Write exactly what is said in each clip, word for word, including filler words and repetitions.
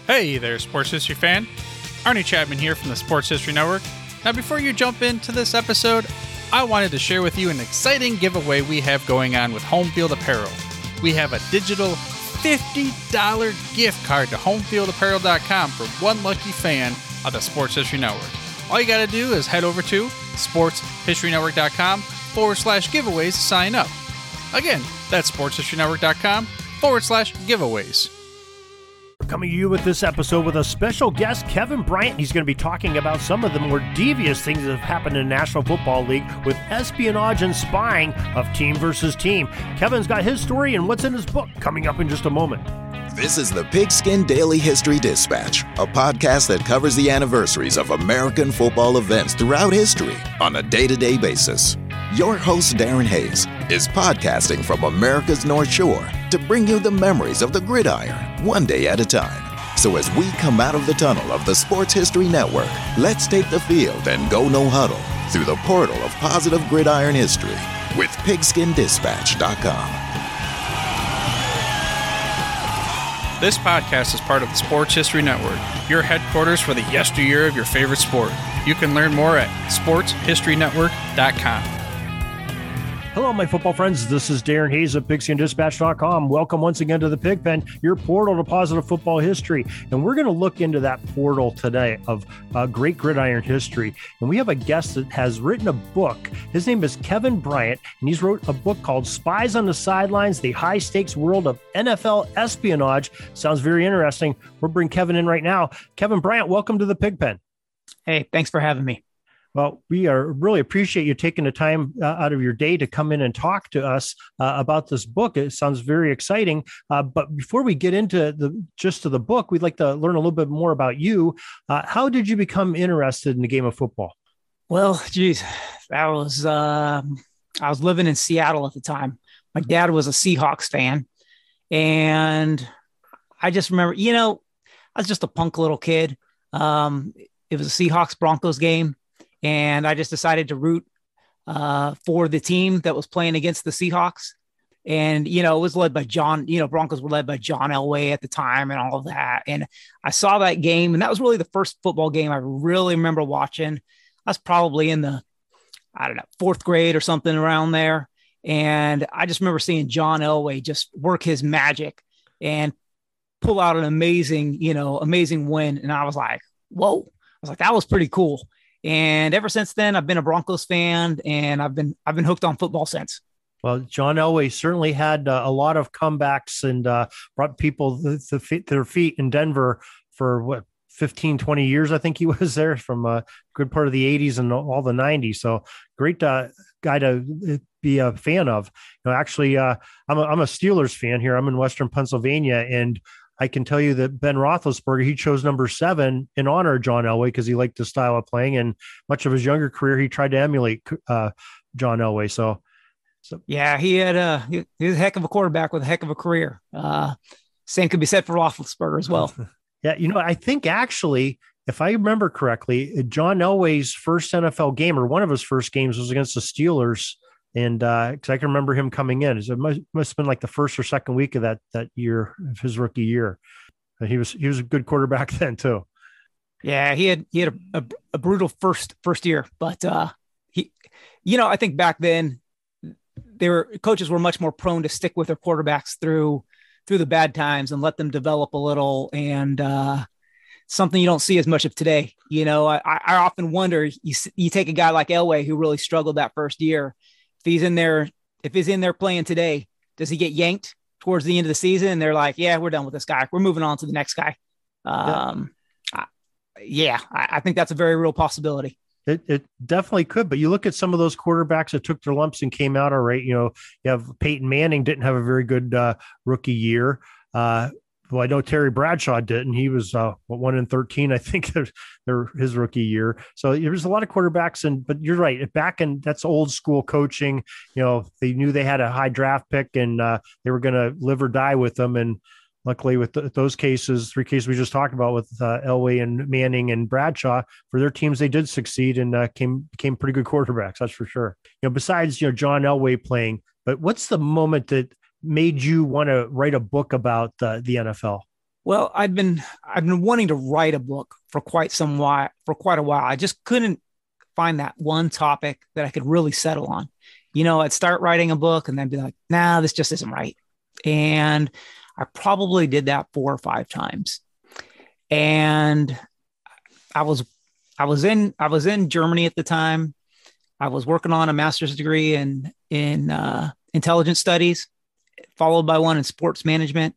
Hey there, Sports History fan. Arnie Chapman here from the Sports History Network. Now, before you jump into this episode, I wanted to share with you an exciting giveaway we have going on with Home Field Apparel. We have a digital fifty dollars gift card to home field apparel dot com for one lucky fan of the Sports History Network. All you got to do is head over to sports history network dot com forward slash giveaways to sign up. Again, that's sports history network dot com forward slash giveaways. Coming to you with this episode with a special guest, Kevin Bryant. He's going to be talking about some of the more devious things that have happened in the National Football League with espionage and spying of team versus team. Kevin's got his story and what's in his book coming up in just a moment. This is the Pigskin Daily History Dispatch, a podcast that covers the anniversaries of American football events throughout history on a day-to-day basis. Your host, Darren Hayes, is podcasting from America's North Shore to bring you the memories of the gridiron, one day at a time. So as we come out of the tunnel of the Sports History Network, let's take the field and go no huddle through the portal of positive gridiron history with pigskin dispatch dot com. This podcast is part of the Sports History Network, your headquarters for the yesteryear of your favorite sport. You can learn more at sports history network dot com. Hello, my football friends. This is Darren Hayes of pigskin dispatch dot com. Welcome once again to the Pigpen, your portal to positive football history. And we're going to look into that portal today of uh, great gridiron history. And we have a guest that has written a book. His name is Kevin Bryant, and he's wrote a book called Spies on the Sidelines, The High-Stakes World of N F L Espionage. Sounds very interesting. We'll bring Kevin in right now. Kevin Bryant, welcome to the Pigpen. Hey, thanks for having me. Well, we are really appreciate you taking the time uh, out of your day to come in and talk to us uh, about this book. It sounds very exciting. Uh, but before we get into the gist of the book, we'd like to learn a little bit more about you. Uh, how did you become interested in the game of football? Well, geez, that was uh, I was living in Seattle at the time. My dad was a Seahawks fan, and I just remember, you know, I was just a punk little kid. Um, it was a Seahawks Broncos game. And I just decided to root uh, for the team that was playing against the Seahawks. And, you know, it was led by John, you know, Broncos were led by John Elway at the time and all of that. And I saw that game, and that was really the first football game I really remember watching. I was probably in the, I don't know, fourth grade or something around there. And I just remember seeing John Elway just work his magic and pull out an amazing, you know, amazing win. And I was like, whoa, I was like, that was pretty cool. And ever since then, I've been a Broncos fan, and I've been I've been hooked on football since. Well, John Elway certainly had uh, a lot of comebacks and uh, brought people to, to feet, their feet in Denver for what, fifteen, twenty years. I think he was there from a good part of the eighties and all the nineties. So great uh, guy to be a fan of. You know, actually, uh, I'm a, I'm a Steelers fan here. I'm in Western Pennsylvania, and I can tell you that Ben Roethlisberger, he chose number seven in honor of John Elway because he liked the style of playing, and much of his younger career, he tried to emulate uh, John Elway. So, so yeah, he had a, he was a heck of a quarterback with a heck of a career. Uh, same could be said for Roethlisberger as well. Yeah. You know, I think actually, if I remember correctly, John Elway's first N F L game, or one of his first games, was against the Steelers. And uh, cause I can remember him coming in. It must, must have been like the first or second week of that that year of his rookie year. And he was he was a good quarterback then too. Yeah, he had he had a, a, a brutal first first year, but uh, he, you know, I think back then, they were coaches were much more prone to stick with their quarterbacks through through the bad times and let them develop a little. And uh, something you don't see as much of today. You know, I, I often wonder, you you take a guy like Elway who really struggled that first year. If he's in there, if he's in there playing today, does he get yanked towards the end of the season? And they're like, yeah, we're done with this guy. We're moving on to the next guy. Um, yeah, I, yeah I, I think that's a very real possibility. It, it definitely could, but you look at some of those quarterbacks that took their lumps and came out all right. You know, you have Peyton Manning didn't have a very good uh, rookie year. Uh, Well, I know Terry Bradshaw didn't. He was uh, what, one in thirteen, I think, their his rookie year. So there's a lot of quarterbacks, and but you're right. Back in that's old school coaching. You know, they knew they had a high draft pick, and uh, they were going to live or die with them. And luckily, with the, those cases, three cases we just talked about with uh, Elway and Manning and Bradshaw, for their teams, they did succeed and uh, came became pretty good quarterbacks. That's for sure. You know, besides you know John Elway playing, but what's the moment that made you want to write a book about uh, the N F L? Well, I've been I've been wanting to write a book for quite some while, for quite a while. I just couldn't find that one topic that I could really settle on. You know, I'd start writing a book and then be like, nah, this just isn't right. And I probably did that four or five times. And I was I was in I was in Germany at the time. I was working on a master's degree in in uh, intelligence studies, followed by one in sports management.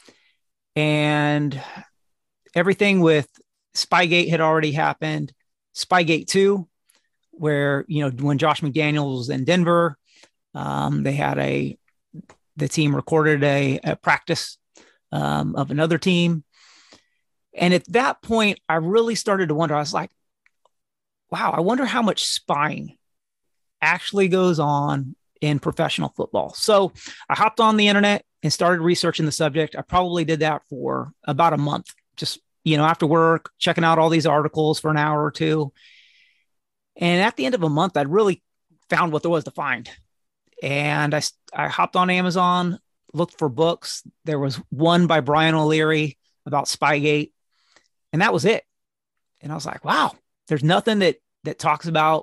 And everything with Spygate had already happened. Spygate two, where, you know, when Josh McDaniels was in Denver, um, they had a, the team recorded a, a practice um, of another team. And at that point, I really started to wonder, I was like, wow, I wonder how much spying actually goes on in professional football. So I hopped on the internet and started researching the subject. I probably did that for about a month, just, you know, after work, checking out all these articles for an hour or two. And at the end of a month, I'd really found what there was to find. And I, I hopped on Amazon, looked for books. There was one by Brian O'Leary about Spygate, and that was it. And I was like, wow, there's nothing that, that talks about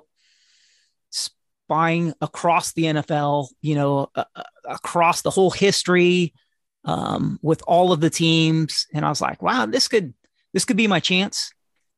spying across the N F L, you know, uh, across the whole history, um, with all of the teams. And I was like, wow, this could, this could be my chance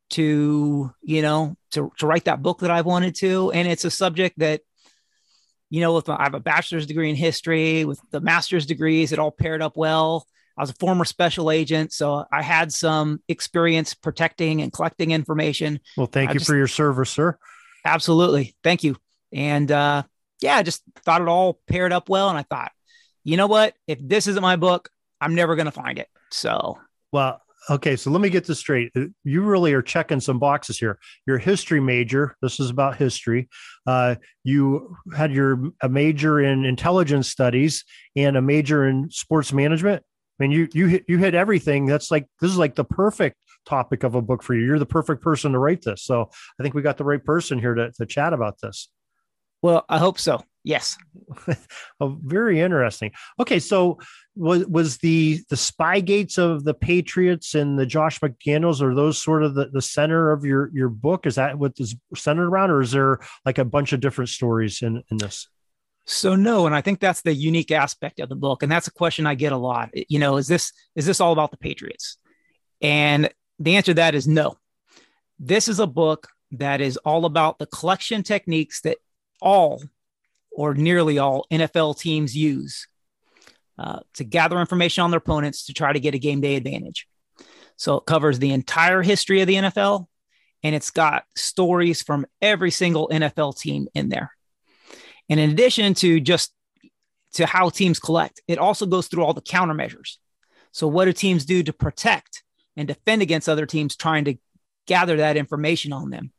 to, you know, to, to write that book that I've wanted to. And it's a subject that, you know, with my, I have a bachelor's degree in history, with the master's degrees, it all paired up well. I was a former special agent, so I had some experience protecting and collecting information. Well, thank I you just, for your service, sir. Absolutely. Thank you. And uh, yeah, I just thought it all paired up well. And I thought, you know what, if this isn't my book, I'm never going to find it. So, well, okay. So let me get this straight. You really are checking some boxes here. You're a history major. This is about history. Uh, you had your a major in intelligence studies and a major in sports management. I mean, you, you hit, you hit everything. That's like, this is like the perfect topic of a book for you. You're the perfect person to write this. So I think we got the right person here to, to chat about this. Well, I hope so. Yes. Oh, very interesting. Okay. So was, was the, the Spygates of the Patriots and the Josh McDaniels, are those sort of the, the center of your, your book? Is that what is centered around, or is there like a bunch of different stories in, in this? So no. And I think that's the unique aspect of the book. And that's a question I get a lot. You know, is this, is this all about the Patriots? And the answer to that is no. This is a book that is all about the collection techniques that all or nearly all N F L teams use uh, to gather information on their opponents to try to get a game day advantage. So it covers the entire history of the N F L, and it's got stories from every single N F L team in there. And in addition to just to how teams collect, it also goes through all the countermeasures. So what do teams do to protect and defend against other teams trying to gather that information on them?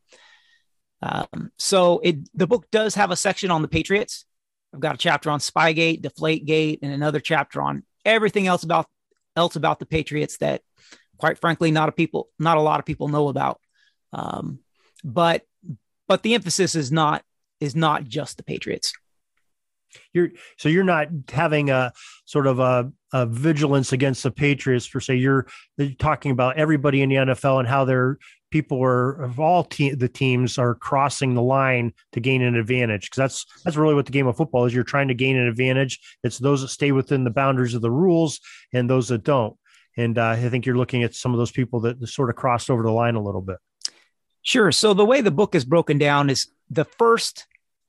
Um, so it, the book does have a section on the Patriots. I've got a chapter on Spygate, Deflategate, and another chapter on everything else about else about the Patriots that, quite frankly, not a people, not a lot of people know about. Um, but but the emphasis is not is not just the Patriots. You're so you're not having a sort of a, a vigilance against the Patriots per se. You're, you're talking about everybody in the N F L and how they're people are of all te- the teams are crossing the line to gain an advantage. Cause that's, that's really what the game of football is. You're trying to gain an advantage. It's those that stay within the boundaries of the rules and those that don't. And uh, I think you're looking at some of those people that sort of crossed over the line a little bit. Sure. So the way the book is broken down is the first,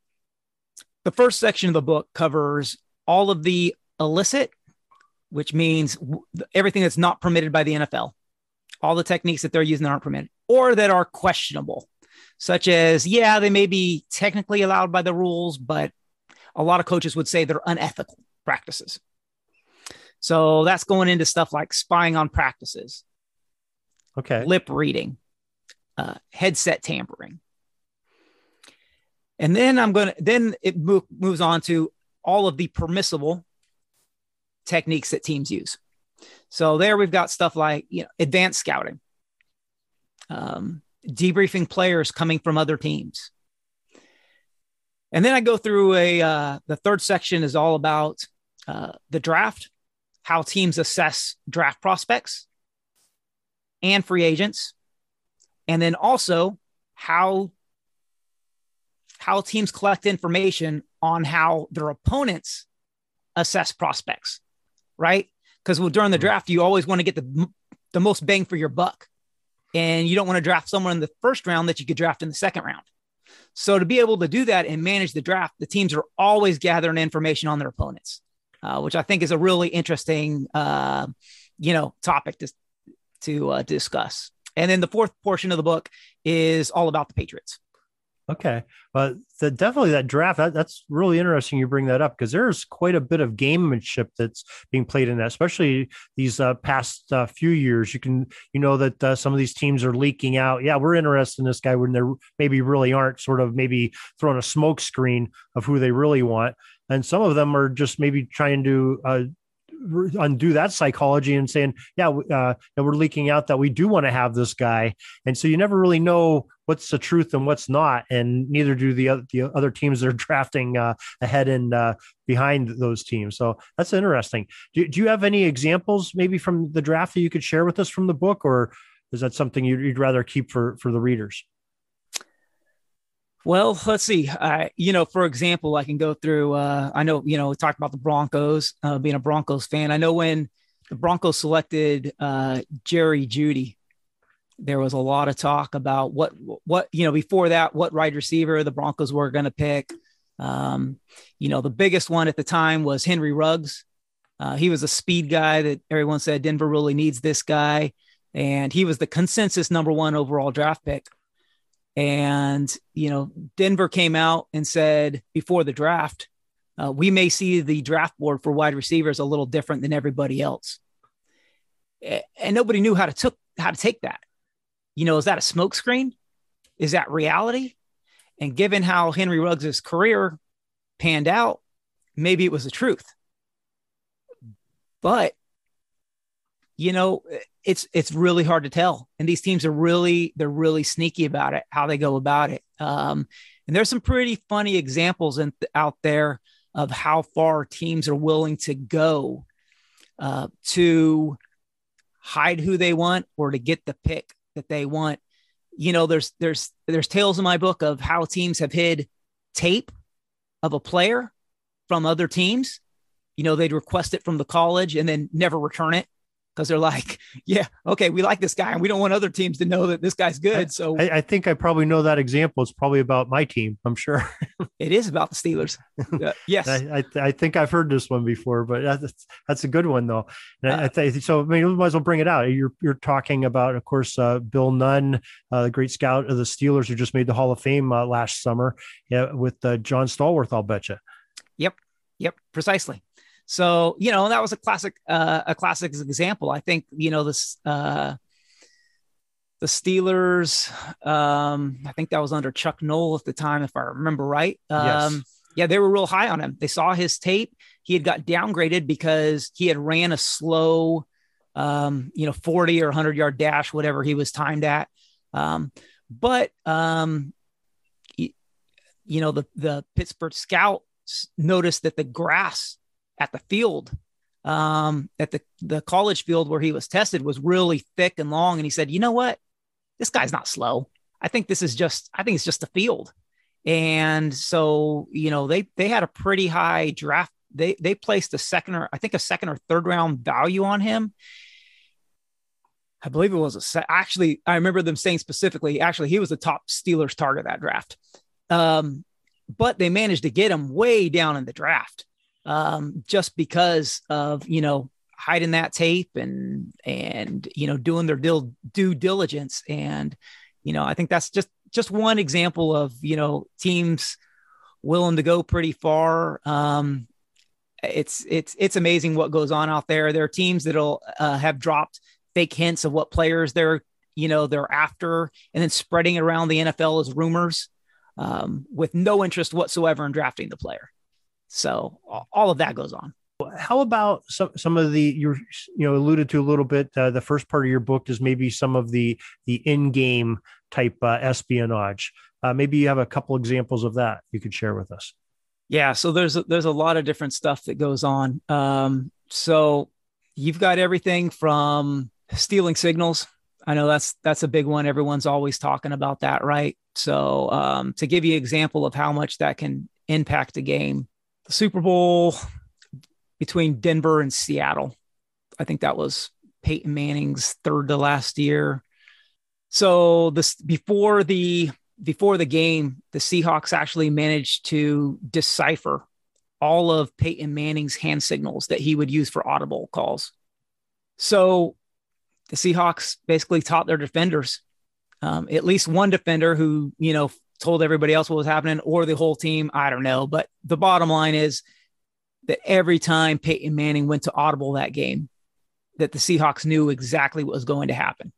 the first section of the book covers all of the illicit, which means everything that's not permitted by the N F L. All the techniques that they're using that aren't permitted or that are questionable, such as, yeah, they may be technically allowed by the rules, but a lot of coaches would say they're unethical practices. So that's going into stuff like spying on practices, okay, lip reading, uh, headset tampering. And then I'm going to, then it move, moves on to all of the permissible techniques that teams use. So there we've got stuff like, you know, advanced scouting, um, debriefing players coming from other teams. And then I go through a, uh, the third section is all about uh, the draft, how teams assess draft prospects, and free agents. And then also how, how teams collect information on how their opponents assess prospects, right? Because during the draft, you always want to get the, the most bang for your buck. And you don't want to draft someone in the first round that you could draft in the second round. So to be able to do that and manage the draft, the teams are always gathering information on their opponents, uh, which I think is a really interesting, uh, you know, topic to, to uh, discuss. And then the fourth portion of the book is all about the Patriots. Okay. Well, the, definitely that draft, that, that's really interesting you bring that up, because there's quite a bit of gamemanship that's being played in that, especially these uh, past uh, few years. You can, you know, that uh, some of these teams are leaking out. Yeah, we're interested in this guy when they're maybe really aren't, sort of maybe throwing a smoke screen of who they really want. And some of them are just maybe trying to uh, undo that psychology and saying, yeah, uh, and we're leaking out that we do want to have this guy. And so you never really know what's the truth and what's not. And neither do the other, the other teams that are drafting uh, ahead and uh, behind those teams. So that's interesting. Do, do you have any examples maybe from the draft that you could share with us from the book, or is that something you'd, you'd rather keep for, for the readers? Well, let's see. Uh, you know, for example, I can go through, uh, I know, you know, we talked about the Broncos, uh, being a Broncos fan. I know when the Broncos selected uh, Jerry Jeudy, there was a lot of talk about what, what, you know, before that, what wide receiver the Broncos were going to pick. Um, you know, the biggest one at the time was Henry Ruggs. Uh, he was a speed guy that everyone said Denver really needs this guy. And he was the consensus number one overall draft pick. And, you know, Denver came out and said before the draft, uh, we may see the draft board for wide receivers a little different than everybody else. And nobody knew how to took how to take that. You know, is that a smokescreen? Is that reality? And given how Henry Ruggs' career panned out, maybe it was the truth. But, you know, it's it's really hard to tell. And these teams are really, they're really sneaky about it, how they go about it. Um, and there's some pretty funny examples in, out there of how far teams are willing to go uh, to hide who they want or to get the pick that they want. You know, there's there's there's tales in my book of how teams have hid tape of a player from other teams. You know, they'd request it from the college and then never return it, because they're like, yeah, okay, we like this guy and we don't want other teams to know that this guy's good. So I, I think I probably know that example. It's probably about my team, I'm sure. It is about the Steelers. Uh, yes. I, I, I think I've heard this one before, but that's, that's a good one though. And uh, I, I think, so I mean, we might as well bring it out. You're, you're talking about, of course, uh, Bill Nunn, uh, the great scout of the Steelers, who just made the Hall of Fame uh, last summer, yeah, with uh, John Stallworth, I'll bet you. Yep. Yep. Precisely. So, you know, that was a classic, uh, a classic example. I think, you know, this, uh, the Steelers, um, I think that was under Chuck Noll at the time, if I remember right. Um, yes. Yeah, they were real high on him. They saw his tape. He had got downgraded because he had ran a slow, um, you know, forty or hundred yard dash, whatever he was timed at. Um, but, um, he, you know, the, the Pittsburgh scouts noticed that the grass at the field, um, at the, the college field where he was tested was really thick and long. And he said, you know what, this guy's not slow. I think this is just, I think it's just the field. And so, you know, they, they had a pretty high draft. They, they placed a second or I think a second or third round value on him. I believe it was a set. Actually, I remember them saying specifically, actually, he was the top Steelers target of that draft. Um, but they managed to get him way down in the draft. Um, just because of, you know, hiding that tape and, and, you know, doing their dil- due diligence. And, you know, I think that's just, just one example of, you know, teams willing to go pretty far. Um, it's, it's, it's amazing what goes on out there. There are teams that'll uh, have dropped fake hints of what players they're, you know, they're after, and then spreading it around the N F L as rumors, um, with no interest whatsoever in drafting the player. So all of that goes on. How about some, some of the, you you know, alluded to a little bit, uh, the first part of your book is maybe some of the, the in-game type uh, espionage. Uh, maybe you have a couple examples of that you could share with us. Yeah. So there's, a, there's a lot of different stuff that goes on. Um, so you've got everything from stealing signals. I know that's that's a big one. Everyone's always talking about that, right? So um, to give you an example of how much that can impact a game, the Super Bowl between Denver and Seattle, I think that was Peyton Manning's third to last year. So this before the before the game, the Seahawks actually managed to decipher all of Peyton Manning's hand signals that he would use for audible calls. So the Seahawks basically taught their defenders, um, at least one defender who, you know, told everybody else what was happening, or the whole team. I don't know. But the bottom line is that every time Peyton Manning went to audible that game, that the Seahawks knew exactly what was going to happen.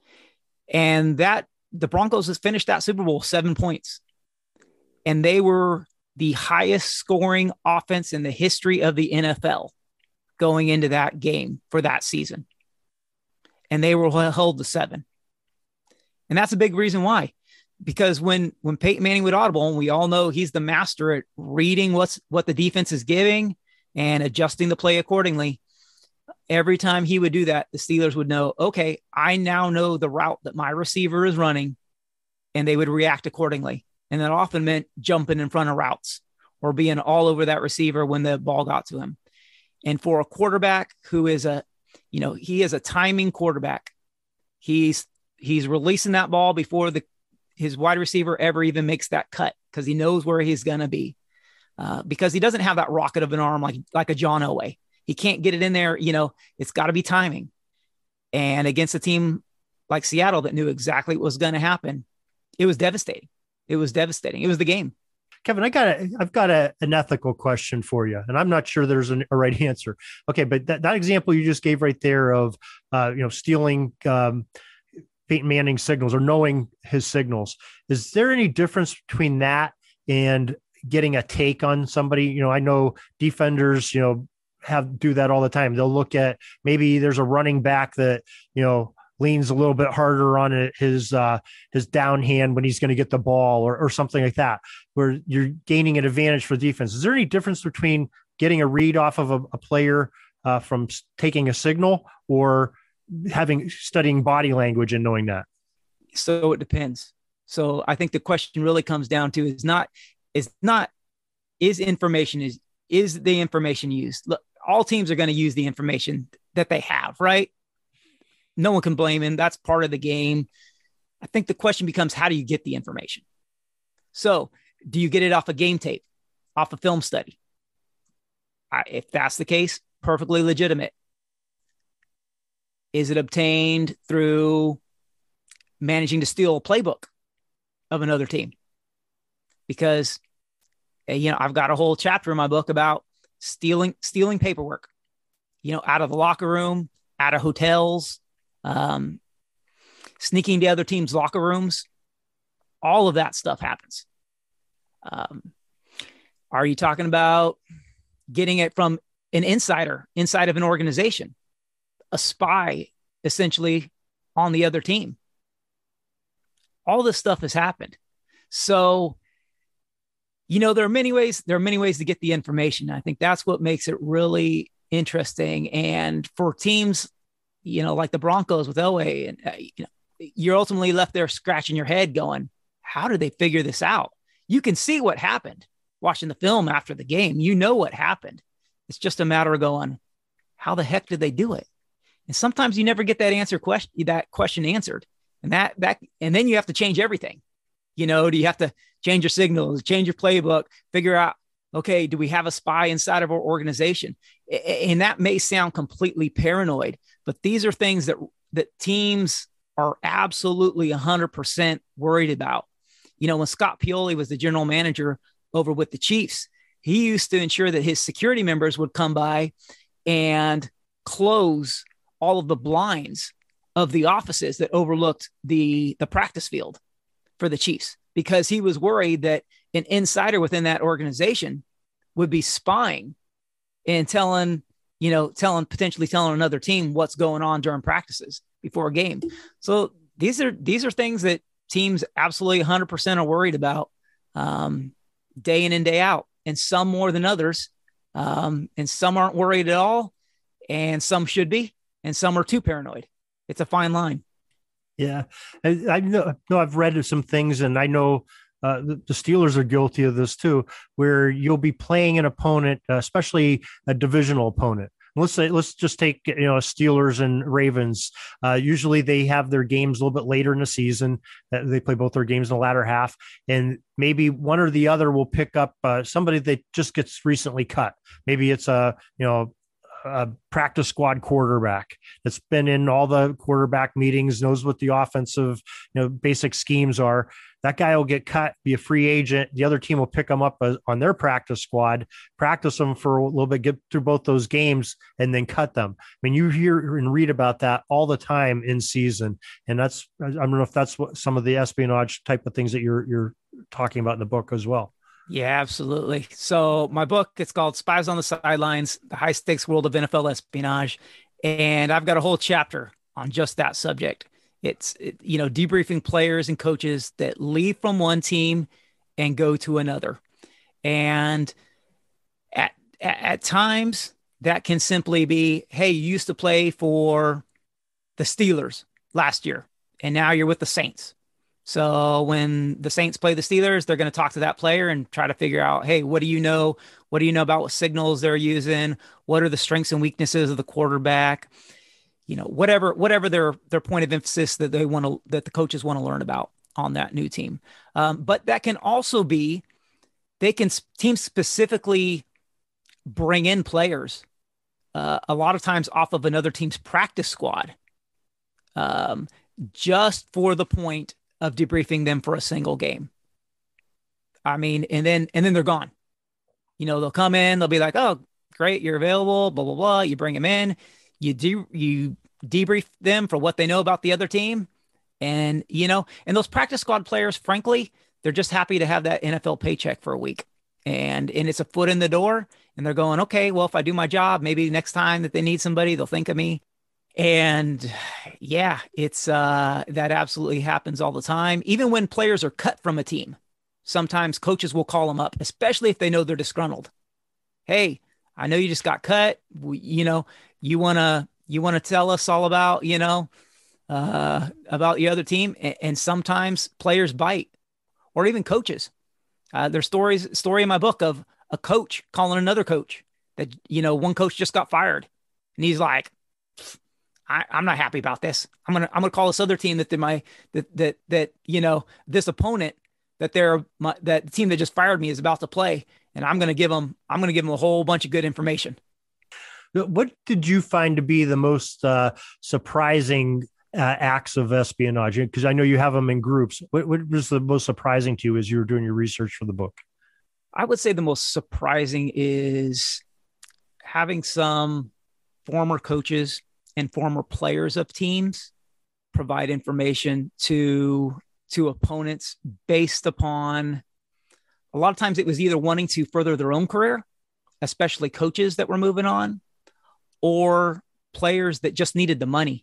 And that the Broncos has finished that Super Bowl seven points. And they were the highest scoring offense in the history of the N F L going into that game for that season. And they were held to seven. And that's a big reason why. Because when, when Peyton Manning would audible, and we all know he's the master at reading what's what the defense is giving and adjusting the play accordingly, every time he would do that, the Steelers would know, okay, I now know the route that my receiver is running, and they would react accordingly. And that often meant jumping in front of routes or being all over that receiver when the ball got to him. And for a quarterback who is a, you know, he is a timing quarterback, he's he's releasing that ball before the his wide receiver ever even makes that cut, because he knows where he's going to be, uh, because he doesn't have that rocket of an arm like like a John Elway. He can't get it in there. You know, it's got to be timing. And against a team like Seattle that knew exactly what was going to happen, it was devastating. It was devastating. It was the game. Kevin, I got a, I've got a, an ethical question for you, and I'm not sure there's an, a right answer. Okay, but that, that example you just gave right there of, uh, you know, stealing um, Peyton Manning's signals or knowing his signals, is there any difference between that and getting a take on somebody? You know, I know defenders, you know, have do that all the time. They'll look at maybe there's a running back that, you know, leans a little bit harder on it, his uh, his down hand when he's going to get the ball, or, or something like that, where you're gaining an advantage for defense. Is there any difference between getting a read off of a, a player uh, from taking a signal, or having studying body language and knowing that? So it depends. So I think the question really comes down to is not is not is information is is the information used? Look, all teams are going to use the information that they have, right? No one can blame him. That's part of the game. I think the question becomes, how do you get the information? So do you get it off a game tape, off a film study? I, if that's the case, perfectly legitimate. Is it obtained through managing to steal a playbook of another team? Because, you know, I've got a whole chapter in my book about stealing, stealing paperwork, you know, out of the locker room, out of hotels, um, sneaking to other teams' locker rooms. All of that stuff happens. Um, are you talking about getting it from an insider inside of an organization, a spy essentially on the other team? All this stuff has happened. So, you know, there are many ways, there are many ways to get the information. I think that's what makes it really interesting. And for teams, you know, like the Broncos with Elway, and uh, you know, you're ultimately left there scratching your head going, how did they figure this out? You can see what happened watching the film after the game. You know what happened. It's just a matter of going, how the heck did they do it? And sometimes you never get that answer question, that question answered. And that, that, and then you have to change everything. You know, do you have to change your signals, change your playbook, figure out, okay, do we have a spy inside of our organization? And that may sound completely paranoid, but these are things that, that teams are absolutely one hundred percent worried about. You know, when Scott Pioli was the general manager over with the Chiefs, he used to ensure that his security members would come by and close all of the blinds of the offices that overlooked the, the practice field for the Chiefs, because he was worried that an insider within that organization would be spying and telling, you know, telling, potentially telling another team what's going on during practices before a game. So these are, these are things that teams absolutely one hundred percent are worried about um, day in and day out, and some more than others. Um, and some aren't worried at all, and some should be, and some are too paranoid. It's a fine line. Yeah, I, I know, know. I've read some things, and I know uh, the, the Steelers are guilty of this too, where you'll be playing an opponent, uh, especially a divisional opponent. Let's say, let's just take, you know, Steelers and Ravens. Uh, usually they have their games a little bit later in the season. Uh, they play both their games in the latter half, and maybe one or the other will pick up uh, somebody that just gets recently cut. Maybe it's a, you know, a practice squad quarterback that's been in all the quarterback meetings, knows what the offensive, you know, basic schemes are. That guy will get cut, be a free agent. The other team will pick him up on their practice squad, practice them for a little bit, get through both those games, and then cut them. I mean, you hear and read about that all the time in season. And that's, I don't know if that's what some of the espionage type of things that you're, you're talking about in the book as well. Yeah, absolutely. So my book, it's called Spies on the Sidelines, the High Stakes World of N F L Espionage. And I've got a whole chapter on just that subject. It's, it, you know, debriefing players and coaches that leave from one team and go to another. And at, at, at times that can simply be, hey, you used to play for the Steelers last year, and now you're with the Saints. So when the Saints play the Steelers, they're going to talk to that player and try to figure out, hey, what do you know? What do you know about what signals they're using? What are the strengths and weaknesses of the quarterback? You know, whatever, whatever their, their point of emphasis that they want to, that the coaches want to learn about on that new team. Um, but that can also be, they can teams specifically bring in players uh, a lot of times off of another team's practice squad um, just for the point of debriefing them for a single game. I mean, and then, and then they're gone. You know, they'll come in, they'll be like, oh, great, you're available, blah, blah, blah. You bring them in, you de- you debrief them for what they know about the other team. And, you know, and those practice squad players, frankly, they're just happy to have that N F L paycheck for a week. And, and it's a foot in the door, and they're going, okay, well, if I do my job, maybe next time that they need somebody, they'll think of me. And yeah, it's uh, that absolutely happens all the time. Even when players are cut from a team, sometimes coaches will call them up, especially if they know they're disgruntled. Hey, I know you just got cut. We, you know, you want to, you want to tell us all about, you know, uh, about the other team. And, and sometimes players bite, or even coaches. Uh, there's stories, story in my book of a coach calling another coach that, you know, one coach just got fired, and he's like, I, I'm not happy about this. I'm gonna I'm gonna call this other team that they my that that that you know this opponent that they're my, that the team that just fired me is about to play, and I'm gonna give them I'm gonna give them a whole bunch of good information. What did you find to be the most uh, surprising uh, acts of espionage? Because I know you have them in groups. What, what was the most surprising to you as you were doing your research for the book? I would say the most surprising is having some former coaches and former players of teams provide information to, to opponents based upon, a lot of times it was either wanting to further their own career, especially coaches that were moving on, or players that just needed the money.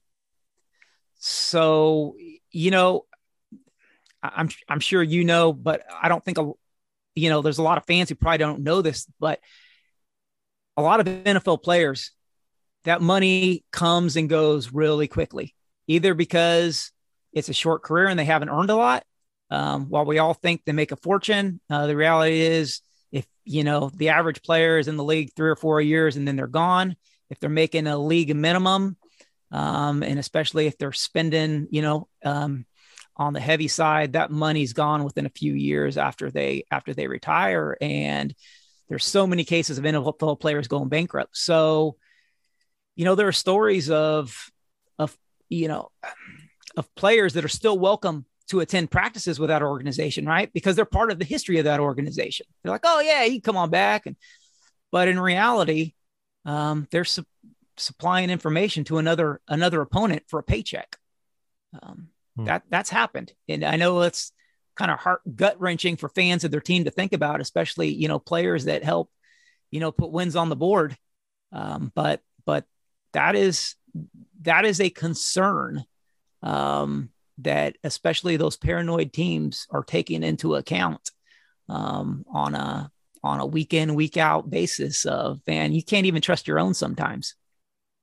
So, you know, I'm, I'm sure, you know, but I don't think, a, you know, there's a lot of fans who probably don't know this, but a lot of N F L players, that money comes and goes really quickly, either because it's a short career and they haven't earned a lot. Um, while we all think they make a fortune, uh, the reality is, if, you know, the average player is in the league three or four years and then they're gone, if they're making a league minimum, um, and especially if they're spending, you know, um, on the heavy side, that money's gone within a few years after they, after they retire. And there's so many cases of N F L players going bankrupt. So, you know, there are stories of, of, you know, of players that are still welcome to attend practices with that organization, right? Because they're part of the history of that organization. They're like, oh yeah, you come on back. And, but in reality, um, they're su- supplying information to another, another opponent for a paycheck. Um, hmm. that that's happened. And I know it's kind of heart gut wrenching for fans of their team to think about, especially, you know, players that help, you know, put wins on the board. Um, but, but, That is that is a concern um, that especially those paranoid teams are taking into account um, on a on a week in, week out basis of, man, you can't even trust your own sometimes.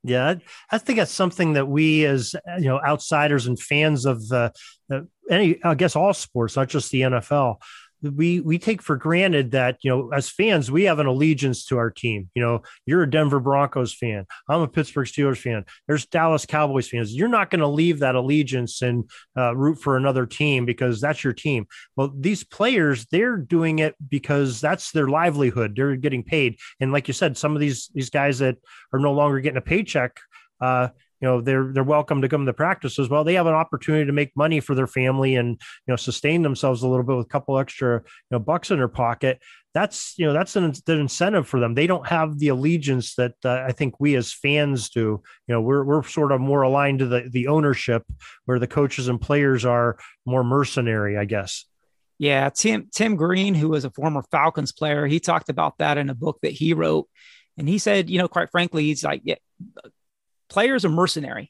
Yeah, I, I think that's something that we, as you know, outsiders and fans of uh, uh, any, I guess, all sports, not just the N F L, we we take for granted that, you know, as fans, we have an allegiance to our team. You know, you're a Denver Broncos fan. I'm a Pittsburgh Steelers fan. There's Dallas Cowboys fans. You're not going to leave that allegiance and uh, root for another team because that's your team. Well, these players, they're doing it because that's their livelihood. They're getting paid. And like you said, some of these these guys that are no longer getting a paycheck, uh, you know, they're they're welcome to come to practice as well. They have an opportunity to make money for their family and, you know, sustain themselves a little bit with a couple extra, you know, bucks in their pocket. That's, you know, that's an, an incentive for them. They don't have the allegiance that uh, I think we as fans do. You know, we're we're sort of more aligned to the the ownership, where the coaches and players are more mercenary, I guess. Yeah, Tim Tim Green, who was a former Falcons player, he talked about that in a book that he wrote, and he said, you know, quite frankly, he's like, yeah, players are mercenary.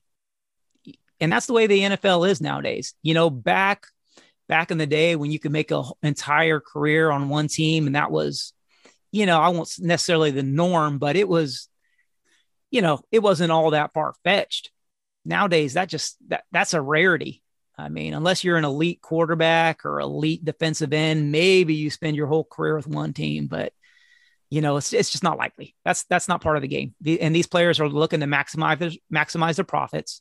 And that's the way the N F L is nowadays. You know, back, back in the day when you could make an entire career on one team, and that was, you know, I won't necessarily the norm, but it was, you know, it wasn't all that far fetched. Nowadays, that just, that that's a rarity. I mean, unless you're an elite quarterback or elite defensive end, maybe you spend your whole career with one team, but you know, it's it's just not likely. That's that's not part of the game. The, and these players are looking to maximize their, maximize their profits,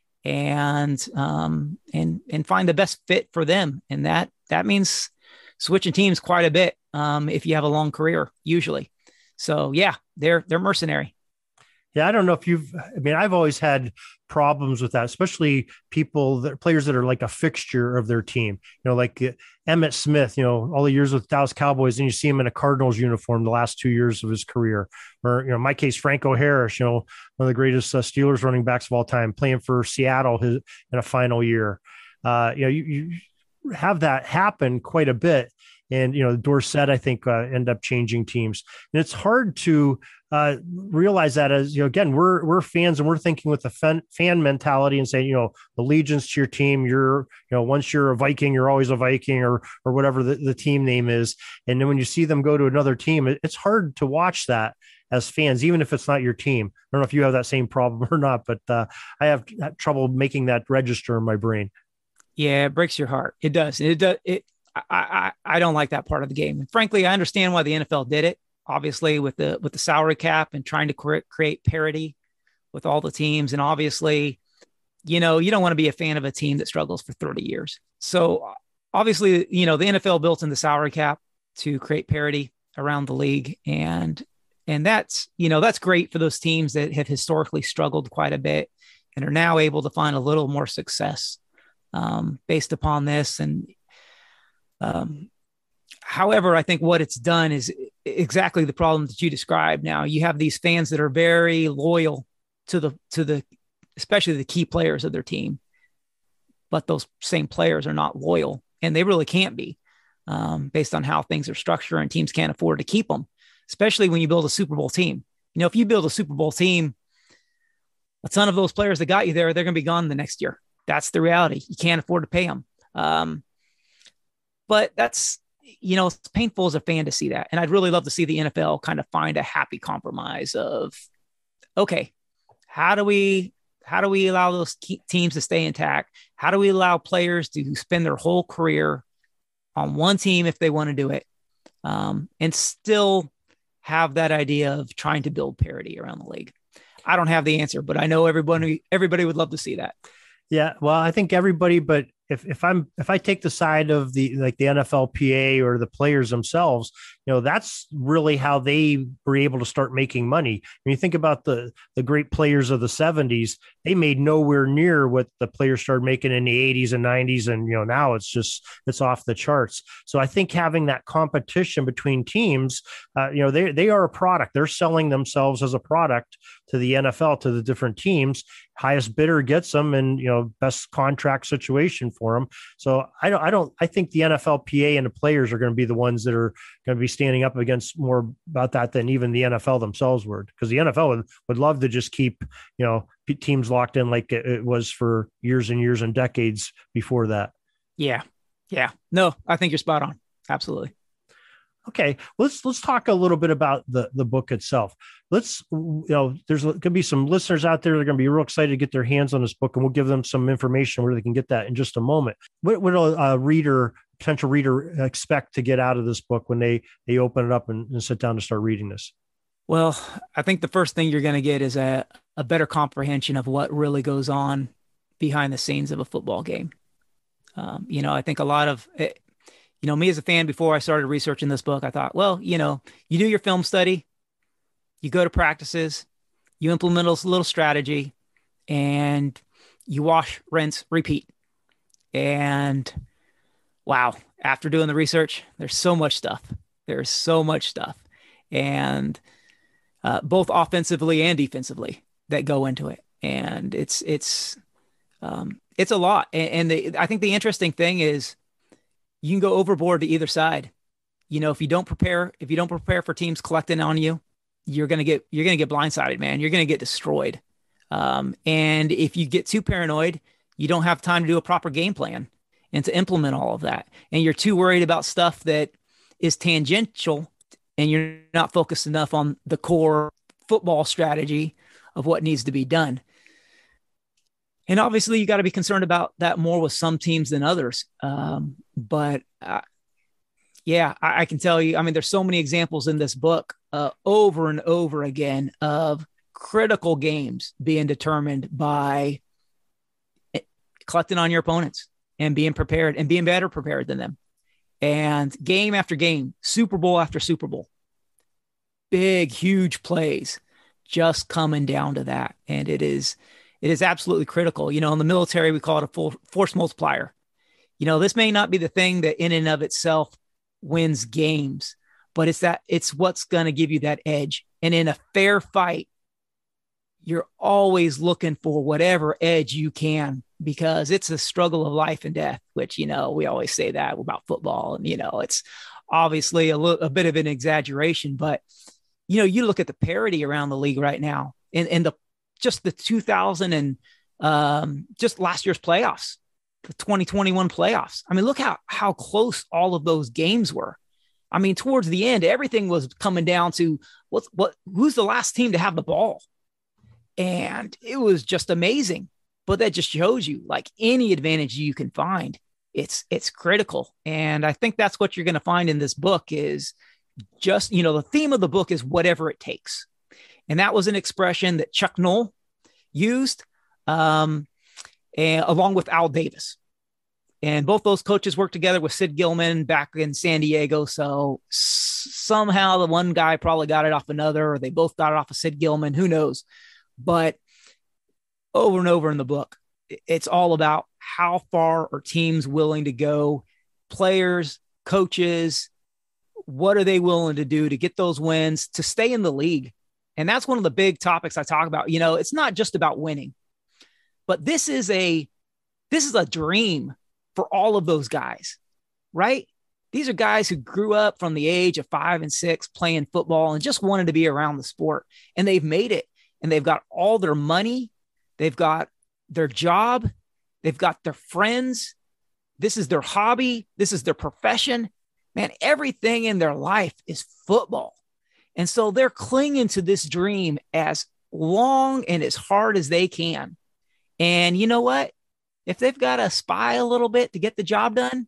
and um and and find the best fit for them. And that that means switching teams quite a bit um, if you have a long career, usually. So yeah, they're they're mercenary. Yeah, I don't know if you've, I mean, I've always had problems with that, especially people that players that are like a fixture of their team, you know, like uh, Emmitt Smith, you know, all the years with Dallas Cowboys, and you see him in a Cardinals uniform the last two years of his career. Or, you know, in my case, Franco Harris, you know, one of the greatest uh, Steelers running backs of all time, playing for Seattle his, in a final year. Uh, you know, you, you have that happen quite a bit. And, you know, Dorsett, I think, uh, end up changing teams. And it's hard to uh, realize that as, you know, again, we're we're fans and we're thinking with the fan, fan mentality and saying, you know, allegiance to your team. You're, you know, once you're a Viking, you're always a Viking, or or whatever the, the team name is. And then when you see them go to another team, it, it's hard to watch that as fans, even if it's not your team. I don't know if you have that same problem or not, but uh, I have trouble making that register in my brain. Yeah, it breaks your heart. It does. It does. It. I, I I don't like that part of the game. And frankly, I understand why the N F L did it, obviously with the with the salary cap and trying to cre- create parity with all the teams. And obviously, you know, you don't want to be a fan of a team that struggles for thirty years. So obviously, you know, the N F L built in the salary cap to create parity around the league. And and that's, you know, that's great for those teams that have historically struggled quite a bit and are now able to find a little more success um, based upon this. And Um, however, I think what it's done is exactly the problem that you described. Now you have these fans that are very loyal to the, to the, especially the key players of their team, but those same players are not loyal, and they really can't be um, based on how things are structured, and teams can't afford to keep them, especially when you build a Super Bowl team. You know, if you build a Super Bowl team, a ton of those players that got you there, they're going to be gone the next year. That's the reality. You can't afford to pay them. Um, But that's, you know, it's painful as a fan to see that. And I'd really love to see the N F L kind of find a happy compromise of, okay, how do we, how do we allow those teams to stay intact? How do we allow players to spend their whole career on one team if they want to do it, um, and still have that idea of trying to build parity around the league? I don't have the answer, but I know everybody, everybody would love to see that. Yeah. Well, I think everybody, but if, if I'm, if I take the side of the, like the N F L P A or the players themselves, you know, that's really how they were able to start making money. When you think about the, the great players of the seventies, they made nowhere near what the players started making in the eighties and nineties. And, you know, now it's just, it's off the charts. So I think having that competition between teams, uh, you know, they, they are a product. They're selling themselves as a product to the N F L, to the different teams. Highest bidder gets them, and, you know, best contract situation for them. So I don't, I don't, I think the N F L P A and the players are going to be the ones that are going to be standing up against more about that than even the N F L themselves were, because the N F L would, would love to just keep, you know, teams locked in like it was for years and years and decades before that. Yeah. Yeah. No, I think you're spot on. Absolutely. Okay, let's let's talk a little bit about the the book itself. Let's, you know, there's going to be some listeners out there that are going to be real excited to get their hands on this book, and we'll give them some information where they can get that in just a moment. What would a reader, potential reader, expect to get out of this book when they they open it up and, and sit down to start reading this? Well, I think the first thing you're going to get is a, a better comprehension of what really goes on behind the scenes of a football game. Um, you know, I think a lot of it, you know, me as a fan, before I started researching this book, I thought, well, you know, you do your film study, you go to practices, you implement a little strategy, and you wash, rinse, repeat. And wow, after doing the research, there's so much stuff. There's so much stuff. And uh, both offensively and defensively that go into it. And it's, it's, um, it's a lot. And, and the, I think the interesting thing is, you can go overboard to either side. You know, if you don't prepare, if you don't prepare for teams collecting on you, you're going to get, you're going to get blindsided, man. You're going to get destroyed. Um, and if you get too paranoid, you don't have time to do a proper game plan and to implement all of that. And you're too worried about stuff that is tangential, and you're not focused enough on the core football strategy of what needs to be done. And obviously you got to be concerned about that more with some teams than others. Um, but uh, yeah, I, I can tell you, I mean, there's so many examples in this book uh, over and over again of critical games being determined by collecting on your opponents and being prepared and being better prepared than them. And game after game, Super Bowl after Super Bowl, big, huge plays just coming down to that. And it is, It is absolutely critical. You know, in the military, we call it a full force multiplier. You know, this may not be the thing that in and of itself wins games, but it's that it's what's going to give you that edge. And in a fair fight, you're always looking for whatever edge you can, because it's a struggle of life and death, which, you know, we always say that about football. And, you know, it's obviously a, little, a bit of an exaggeration, but, you know, you look at the parity around the league right now and, and the just the two thousand and um, just last year's playoffs, the twenty twenty-one playoffs. I mean, look how, how close all of those games were. I mean, towards the end, everything was coming down to what's what, who's the last team to have the ball. And it was just amazing, but that just shows you, like, any advantage you can find, it's, it's critical. And I think that's what you're going to find in this book is just, you know, the theme of the book is whatever it takes. And that was an expression that Chuck Noll used um, and, along with Al Davis. And both those coaches worked together with Sid Gilman back in San Diego. So s- somehow the one guy probably got it off another, or they both got it off of Sid Gilman. Who knows? But over and over in the book, it's all about how far are teams willing to go, players, coaches, what are they willing to do to get those wins, to stay in the league. And that's one of the big topics I talk about. You know, it's not just about winning, but this is a, this is a dream for all of those guys, right? These are guys who grew up from the age of five and six playing football and just wanted to be around the sport. And they've made it, and they've got all their money. They've got their job. They've got their friends. This is their hobby. This is their profession. Man, everything in their life is football. And so they're clinging to this dream as long and as hard as they can. And you know what? If they've got to spy a little bit to get the job done,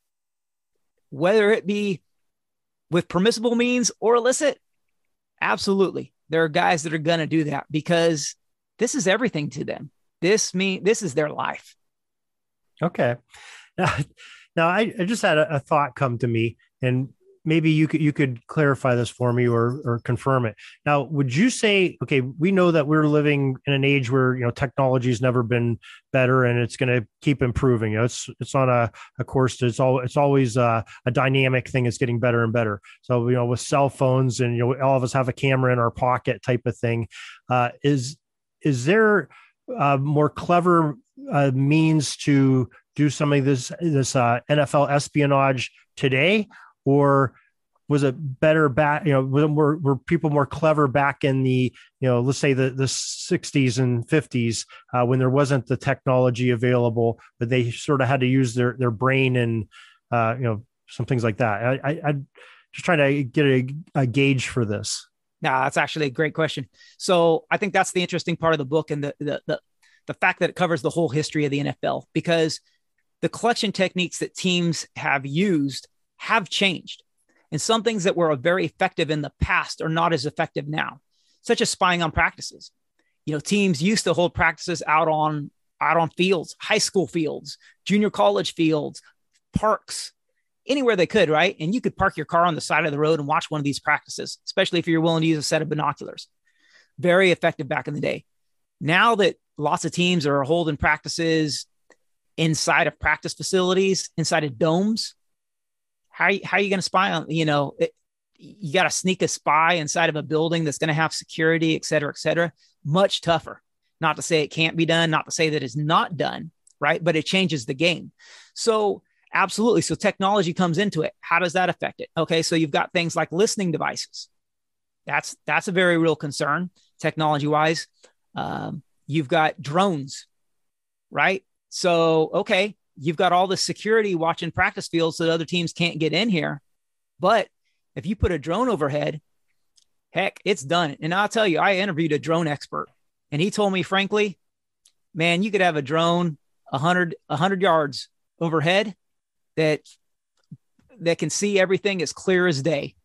whether it be with permissible means or illicit, absolutely. There are guys that are going to do that because this is everything to them. This mean this is their life. Okay. Now, now I, I just had a, a thought come to me, and maybe you could you could clarify this for me or or confirm it. Now, would you say, okay, we know that we're living in an age where, you know, technology has never been better, and it's going to keep improving. You know, it's it's on a, a course. It's all it's always a, a dynamic thing. It's getting better and better. So, you know, with cell phones, and, you know, all of us have a camera in our pocket type of thing. Uh, is is there uh, more clever uh, means to do some of this this uh, N F L espionage today? Or was it better back, you know, were, were people more clever back in the, you know, let's say the, the sixties and fifties uh, when there wasn't the technology available, but they sort of had to use their, their brain and, uh, you know, some things like that. I, I, I Just trying to get a, a gauge for this. No, that's actually a great question. So I think that's the interesting part of the book, and the, the, the, the fact that it covers the whole history of the N F L, because the collection techniques that teams have used have changed. And some things that were very effective in the past are not as effective now, such as spying on practices. You know, teams used to hold practices out on, out on fields, high school fields, junior college fields, parks, anywhere they could, right? And you could park your car on the side of the road and watch one of these practices, especially if you're willing to use a set of binoculars. Very effective back in the day. Now that lots of teams are holding practices inside of practice facilities, inside of domes, how, how are you going to spy on, you know, it, you got to sneak a spy inside of a building that's going to have security, et cetera, et cetera. Much tougher. Not to say it can't be done, not to say that it's not done, right? But it changes the game. So absolutely. So technology comes into it. How does that affect it? Okay. So you've got things like listening devices. That's, that's a very real concern technology wise. Um, you've got drones, right? So, okay, you've got all the security watching practice fields so that other teams can't get in here. But if you put a drone overhead, heck, it's done. And I'll tell you, I interviewed a drone expert, and he told me, frankly, man, you could have a drone a hundred, a hundred yards overhead that, that can see everything as clear as day.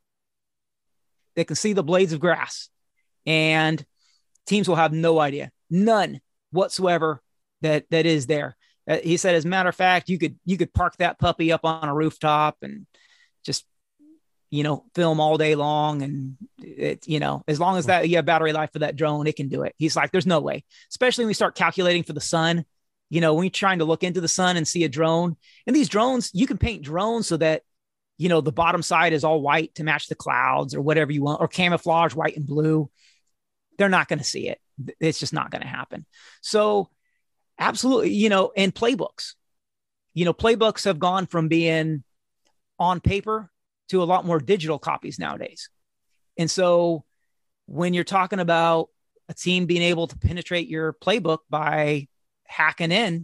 That can see the blades of grass, and teams will have no idea, none whatsoever that, that is there. Uh, he said, as a matter of fact, you could, you could park that puppy up on a rooftop and just, you know, film all day long. And it, you know, as long as that you have battery life for that drone, it can do it. He's like, there's no way, especially when we start calculating for the sun, you know, when you're trying to look into the sun and see a drone, and these drones, you can paint drones so that, you know, the bottom side is all white to match the clouds or whatever you want, or camouflage white and blue. They're not going to see it. It's just not going to happen. So absolutely, you know, and playbooks, you know, playbooks have gone from being on paper to a lot more digital copies nowadays. And so when you're talking about a team being able to penetrate your playbook by hacking in,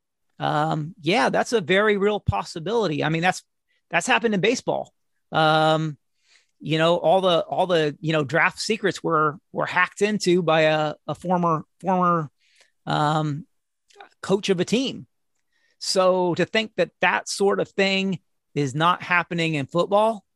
um, yeah, that's a very real possibility. I mean, that's, that's happened in baseball. Um, you know, all the, all the, you know, draft secrets were, were hacked into by a, a former, former, um, coach of a team. So to think that that sort of thing is not happening in football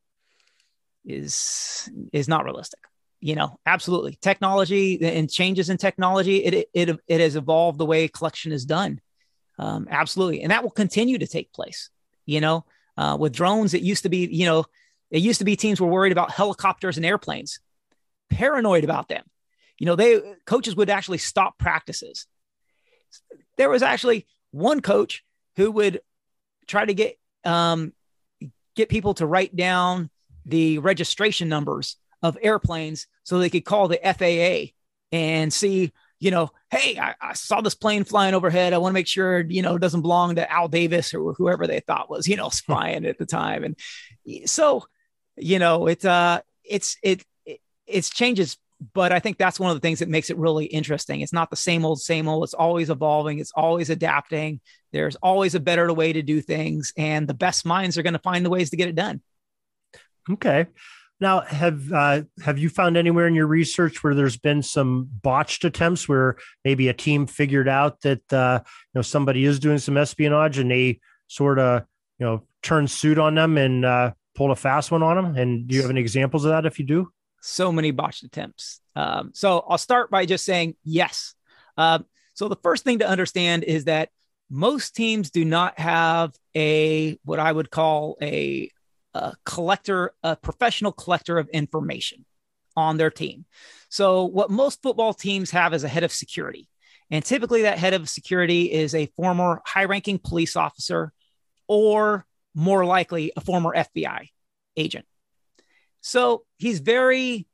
is, is not realistic. You know, absolutely. Technology and changes in technology, it, it, it has evolved the way collection is done. Um, absolutely. And that will continue to take place. You know, uh, with drones, it used to be, you know, it used to be teams were worried about helicopters and airplanes, paranoid about them. You know, they, coaches would actually stop practices. There was actually one coach who would try to get, um, get people to write down the registration numbers of airplanes so they could call the F A A and see, you know, hey, I, I saw this plane flying overhead. I want to make sure, you know, it doesn't belong to Al Davis or whoever they thought was, you know, spying at the time. And so, you know, it, uh, it's, it, it, it's changes, but I think that's one of the things that makes it really interesting. It's not the same old, same old. It's always evolving. It's always adapting. There's always a better way to do things, and the best minds are going to find the ways to get it done. Okay. Now, have uh, have you found anywhere in your research where there's been some botched attempts where maybe a team figured out that uh, you know, somebody is doing some espionage and they sort of, you know, turned suit on them and uh, pulled a fast one on them? And do you have any examples of that if you do? So many botched attempts. Um, so I'll start by just saying yes. Uh, so the first thing to understand is that most teams do not have a, what I would call a, a collector, a professional collector of information on their team. So what most football teams have is a head of security. And typically that head of security is a former high-ranking police officer, or more likely a former F B I agent. So he's very,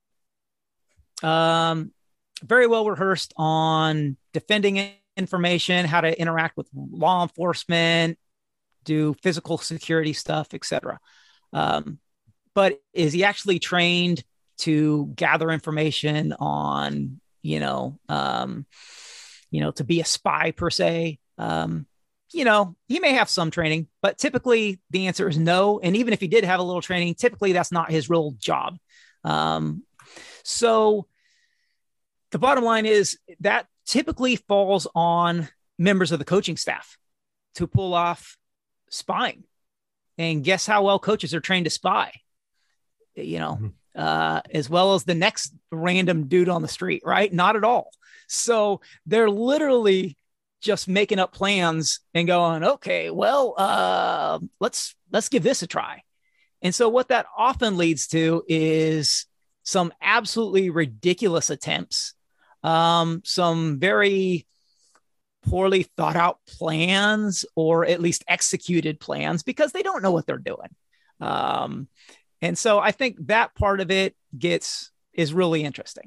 um, very well rehearsed on defending information, how to interact with law enforcement, do physical security stuff, et cetera. Um, but is he actually trained to gather information on, you know, um, you know, to be a spy per se? Um, you know, he may have some training, but typically the answer is no. And even if he did have a little training, typically that's not his real job. Um, so the bottom line is that typically falls on members of the coaching staff to pull off spying. And guess how well coaches are trained to spy, you know, mm-hmm. uh, as well as the next random dude on the street, right? Not at all. So they're literally just making up plans and going, okay, well, uh, let's, let's give this a try. And so what that often leads to is some absolutely ridiculous attempts, um, some very poorly thought out plans, or at least executed plans, because they don't know what they're doing. Um, and so I think that part of it gets, is really interesting.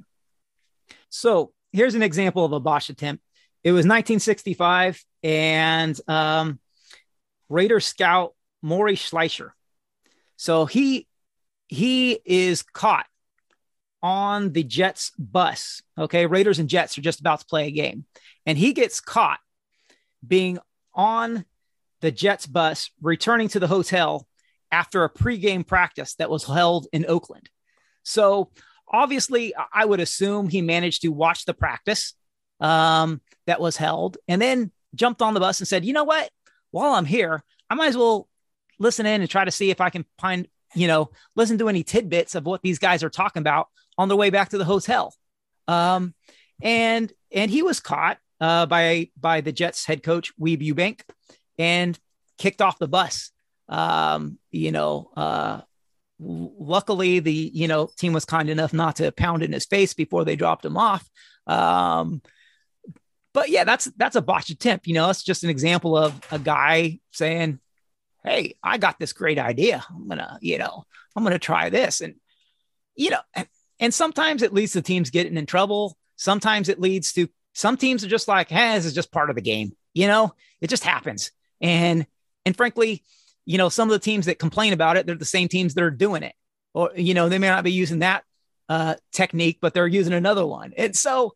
So here's an example of a Bosch attempt. It was nineteen sixty-five, and um, Raider scout Maury Schleicher. So he, he is caught on the Jets bus. Okay. Raiders and Jets are just about to play a game, and he gets caught being on the Jets bus, returning to the hotel after a pregame practice that was held in Oakland. So obviously I would assume he managed to watch the practice um, that was held, and then jumped on the bus and said, you know what, while I'm here, I might as well listen in and try to see if I can find, you know, listen to any tidbits of what these guys are talking about on their way back to the hotel. Um, and, and he was caught uh, by, by the Jets head coach, Weeb Ewbank, and kicked off the bus. Um, you know, uh, luckily the, you know, team was kind enough not to pound in his face before they dropped him off. Um, but yeah, that's, that's a botched attempt. You know, it's just an example of a guy saying, hey, I got this great idea. I'm going to, you know, I'm going to try this. And, you know, and, and sometimes it leads to teams getting in trouble. Sometimes it leads to, some teams are just like, hey, this is just part of the game. You know, it just happens. And, and frankly, you know, some of the teams that complain about it, they're the same teams that are doing it. Or, you know, they may not be using that uh, technique, but they're using another one. And so,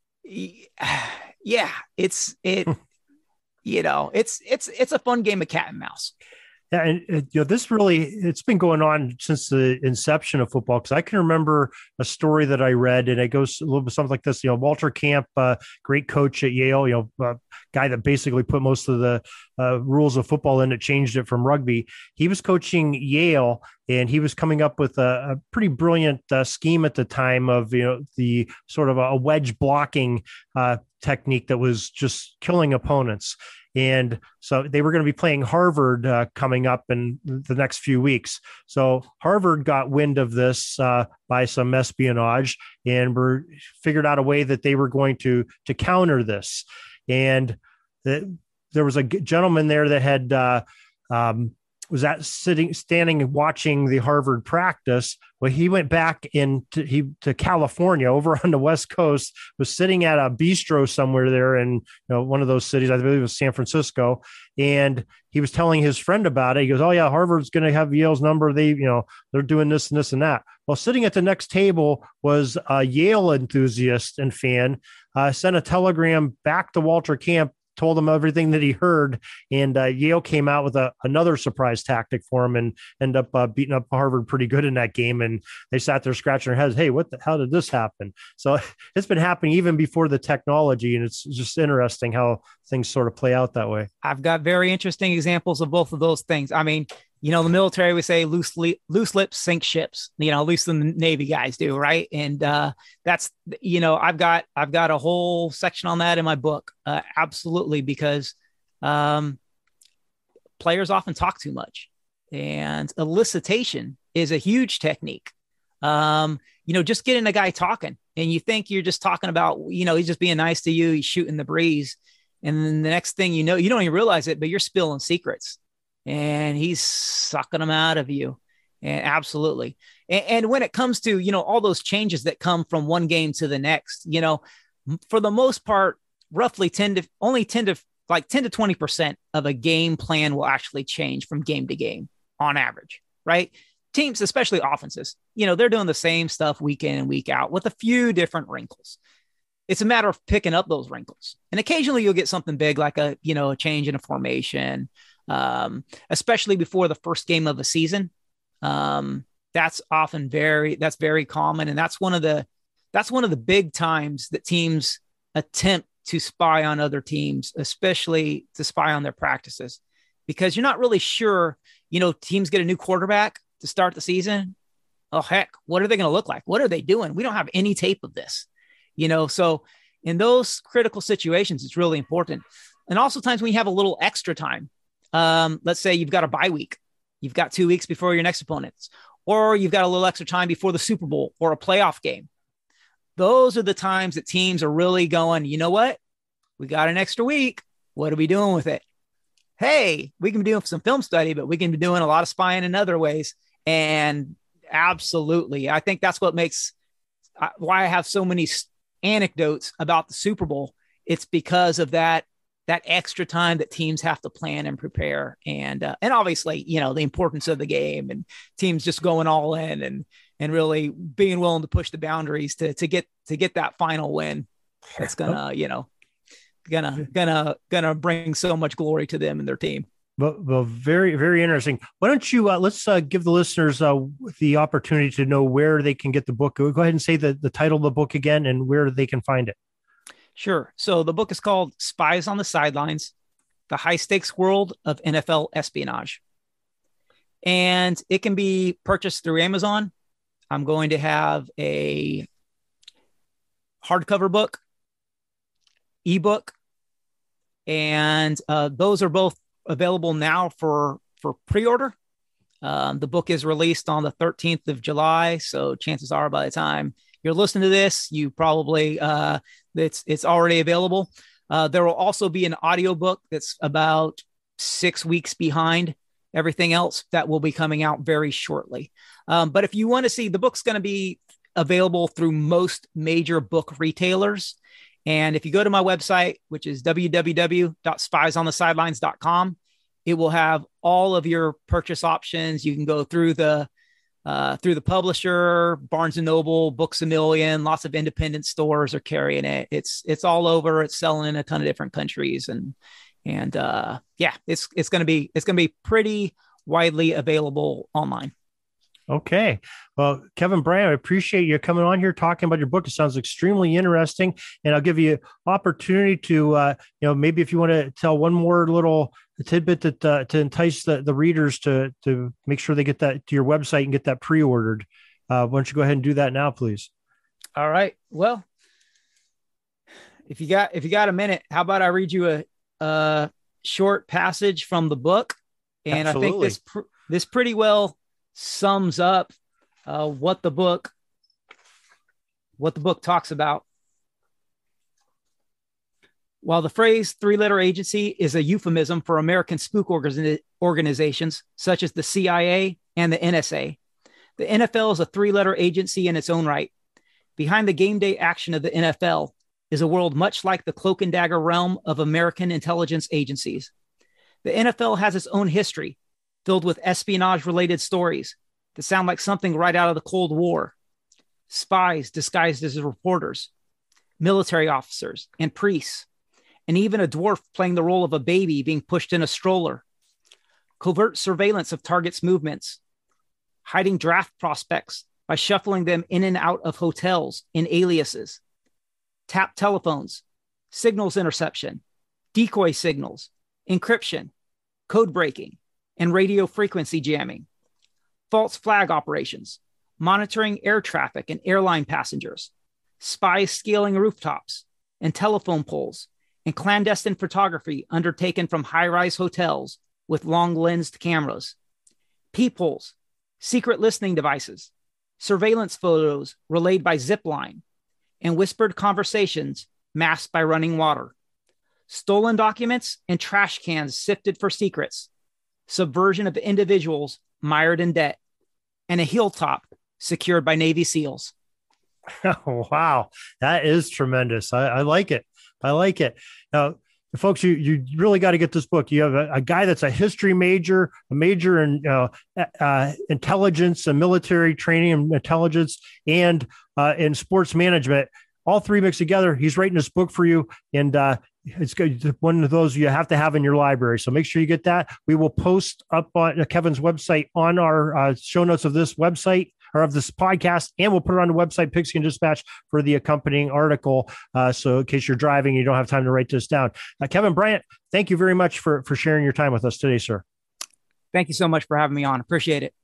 yeah, it's, it, you know, it's, it's, it's a fun game of cat and mouse. Yeah, and uh, you know, this really, it's been going on since the inception of football, because I can remember a story that I read, and it goes a little bit something like this. You know, Walter Camp, uh, great coach at Yale, you know, uh, guy that basically put most of the uh, rules of football in, it changed it from rugby. He was coaching Yale, and he was coming up with a, a pretty brilliant uh, scheme at the time of, you know, the sort of a wedge blocking uh, technique that was just killing opponents. And so they were going to be playing Harvard uh, coming up in the next few weeks. So Harvard got wind of this uh, by some espionage, and were figured out a way that they were going to to counter this. And the, there was a gentleman there that had uh, um, was at sitting, standing and watching the Harvard practice. Well, he went back in to, he, to California over on the West Coast, was sitting at a bistro somewhere there in, you know, one of those cities, I believe it was San Francisco. And he was telling his friend about it. He goes, oh yeah, Harvard's going to have Yale's number. They, you know, they're doing this and this and that. Well, sitting at the next table was a Yale enthusiast and fan, uh, sent a telegram back to Walter Camp, told him everything that he heard, and uh, Yale came out with a, another surprise tactic for him, and ended up uh, beating up Harvard pretty good in that game. And they sat there scratching their heads. Hey, what the, how did this happen? So it's been happening even before the technology. And it's just interesting how things sort of play out that way. I've got very interesting examples of both of those things. I mean, you know, the military would say loose, li- loose lips sink ships, you know, at least the Navy guys do. Right. And uh, that's, you know, I've got, I've got a whole section on that in my book. Uh, absolutely. Because um, players often talk too much, and elicitation is a huge technique. Um, you know, just getting a guy talking, and you think you're just talking about, you know, he's just being nice to you. He's shooting the breeze. And then the next thing you know, you don't even realize it, but you're spilling secrets. And he's sucking them out of you. And absolutely. And, and when it comes to, you know, all those changes that come from one game to the next, you know, for the most part, roughly ten to only ten to like ten to twenty percent of a game plan will actually change from game to game on average, right? Teams, especially offenses, you know, they're doing the same stuff week in and week out with a few different wrinkles. it's a matter of picking up those wrinkles. And occasionally you'll get something big, like a, you know, a change in a formation, um, especially before the first game of the season. Um, that's often very, that's very common. And that's one of the, that's one of the big times that teams attempt to spy on other teams, especially to spy on their practices, because you're not really sure, you know, teams get a new quarterback to start the season. Oh, heck, what are they going to look like? What are they doing? We don't have any tape of this, you know? So in those critical situations, it's really important. And also times when you have a little extra time, um, let's say you've got a bye week, you've got two weeks before your next opponents, or you've got a little extra time before the Super Bowl or a playoff game. Those are the times that teams are really going, you know what? We got an extra week. What are we doing with it? Hey, we can be doing some film study, but we can be doing a lot of spying in other ways. And absolutely, I think that's what makes uh, why I have so many anecdotes about the Super Bowl. It's because of that, that extra time that teams have to plan and prepare. And, uh, and obviously, you know, the importance of the game and teams just going all in and, and really being willing to push the boundaries to, to get, to get that final win. It's gonna, you know, gonna, gonna, gonna bring so much glory to them and their team. Well, well very, very interesting. Why don't you, uh, let's uh, give the listeners uh, the opportunity to know where they can get the book. Go ahead and say the, the title of the book again and where they can find it. Sure. So the book is called Spies on the Sidelines, The High Stakes World of N F L Espionage. And it can be purchased through Amazon. I'm going to have a hardcover book, ebook, and uh, those are both available now for, for pre-order. Um, the book is released on the thirteenth of July. So chances are by the time you're listening to this, you probably, uh, it's, it's already available. Uh, there will also be an audiobook that's about six weeks behind everything else that will be coming out very shortly. Um, but if you want to see, the book's going to be available through most major book retailers. And if you go to my website, which is w w w dot spies on the sidelines dot com, it will have all of your purchase options. You can go through the uh, through the publisher, Barnes and Noble, Books a Million, lots of independent stores are carrying it. It's it's all over. It's selling in a ton of different countries, and and uh, yeah, it's it's gonna be it's gonna be pretty widely available online. Okay. Well, Kevin Bryant, I appreciate you coming on here talking about your book. It sounds extremely interesting. And I'll give you opportunity to, uh, you know, maybe if you want to tell one more little tidbit that, uh, to entice the, the readers to, to make sure they get that to your website and get that pre-ordered. Uh, why don't you go ahead and do that now, please? All right. Well, if you got, if you got a minute, how about I read you a, a short passage from the book? And Absolutely. I think this, pr- this pretty well sums up uh, what the book what the book talks about. While the phrase three-letter agency is a euphemism for American spook organi- organizations such as the C I A and the N S A, the N F L is a three-letter agency in its own right. Behind the game day action of the N F L is a world much like the cloak and dagger realm of American intelligence agencies. The N F L has its own history, filled with espionage-related stories that sound like something right out of the Cold War. Spies disguised as reporters, military officers, and priests, and even a dwarf playing the role of a baby being pushed in a stroller. Covert surveillance of targets' movements, hiding draft prospects by shuffling them in and out of hotels in aliases, tap telephones, signals interception, decoy signals, encryption, code breaking, and radio frequency jamming, false flag operations, monitoring air traffic and airline passengers, spies scaling rooftops and telephone poles, and clandestine photography undertaken from high-rise hotels with long-lensed cameras, peepholes, secret listening devices, surveillance photos relayed by zipline, and whispered conversations masked by running water, stolen documents and trash cans sifted for secrets, subversion of individuals mired in debt, and a hilltop secured by Navy SEALs. Oh, wow. That is tremendous. I, I like it. I like it. Now, folks, you, you really got to get this book. You have a, a guy that's a history major, a major in uh, uh, intelligence and military training and intelligence, and uh, in sports management. all three mixed together. He's writing this book for you, and uh, it's good. One of those you have to have in your library. So make sure you get that. We will post up on Kevin's website on our uh, show notes of this website or of this podcast, and we'll put it on the website, Pigskin Dispatch, for the accompanying article. Uh, so in case you're driving, you don't have time to write this down. Uh, Kevin Bryant, thank you very much for, for sharing your time with us today, sir. Thank you so much for having me on. Appreciate it.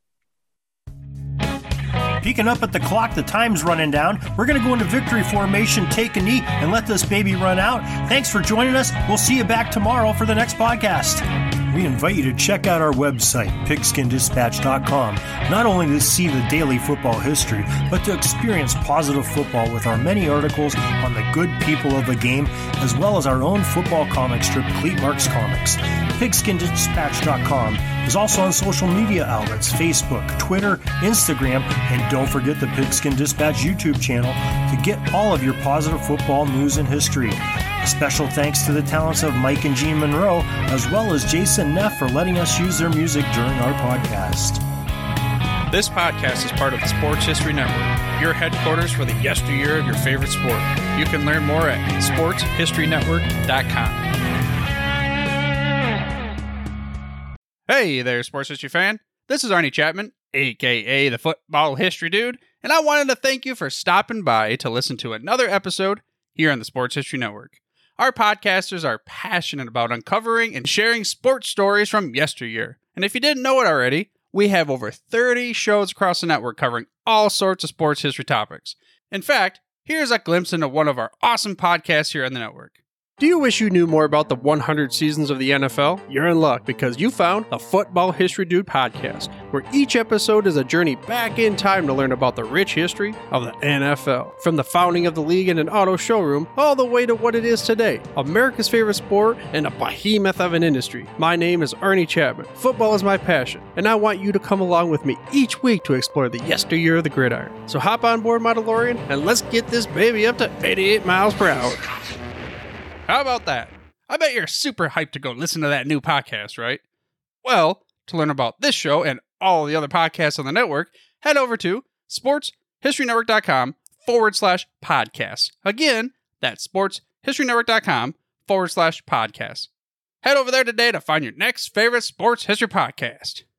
Peeking up at the clock, the time's running down. We're going to go into victory formation, take a knee, and let this baby run out. Thanks for joining us. We'll see you back tomorrow for the next podcast. We invite you to check out our website, pigskin dispatch dot com, not only to see the daily football history, but to experience positive football with our many articles on the good people of the game, as well as our own football comic strip, Cleat Marks Comics. pigskin dispatch dot com is also on social media outlets, Facebook, Twitter, Instagram, and don't forget the Pigskin Dispatch YouTube channel to get all of your positive football news and history. A special thanks to the talents of Mike and Gene Monroe, as well as Jason Neff for letting us use their music during our podcast. This podcast is part of the Sports History Network, your headquarters for the yesteryear of your favorite sport. You can learn more at sports history network dot com. Hey there, sports history fan. This is Arnie Chapman, aka the Football History Dude, and I wanted to thank you for stopping by to listen to another episode here on the Sports History Network. Our podcasters are passionate about uncovering and sharing sports stories from yesteryear. And if you didn't know it already, we have over thirty shows across the network covering all sorts of sports history topics. In fact, here's a glimpse into one of our awesome podcasts here on the network. Do you wish you knew more about the one hundred seasons of the N F L? You're in luck because you found the Football History Dude podcast, where each episode is a journey back in time to learn about the rich history of the N F L. From the founding of the league in an auto showroom, all the way to what it is today, America's favorite sport and a behemoth of an industry. My name is Arnie Chapman. Football is my passion, and I want you to come along with me each week to explore the yesteryear of the gridiron. So hop on board my DeLorean and let's get this baby up to eighty-eight miles per hour. How about that? I bet you're super hyped to go listen to that new podcast, right? Well, to learn about this show and all the other podcasts on the network, head over to sports history network dot com forward slash podcasts. Again, that's sports history network dot com forward slash podcasts. Head over there today to find your next favorite sports history podcast.